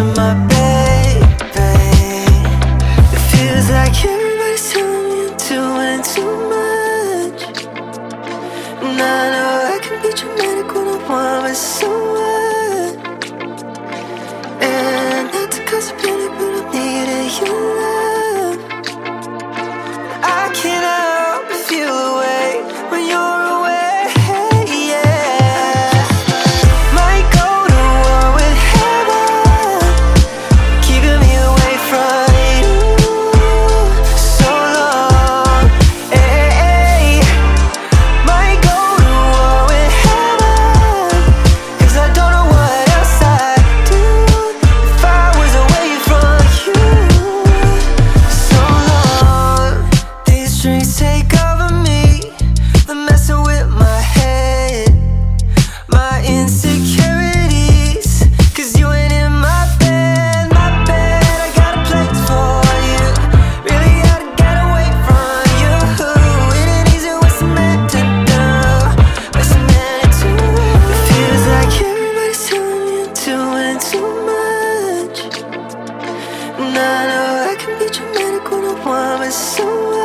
to my baby. It feels like everybody's telling me I'm doing too much. And I know I can be dramatic when I want, but so what? And not to cause a panic, but I'm needing your love. I can't help but feel away when you're away, yeah. Might go to war with heaven, keeping me away from you so long, hey. Might go to war with heaven, 'cause I don't know what else I'd do if I was away from you so long. These dreams take over me, they're messing with my head, my insecurities, 'cause you ain't in my bed, my bed. I got a place for you, really gotta get away from you. It ain't easy, what's it meant to do, what's it meant to do? It feels like everybody's telling me I'm doing too much. And I know I can be dramatic when I want, but so what?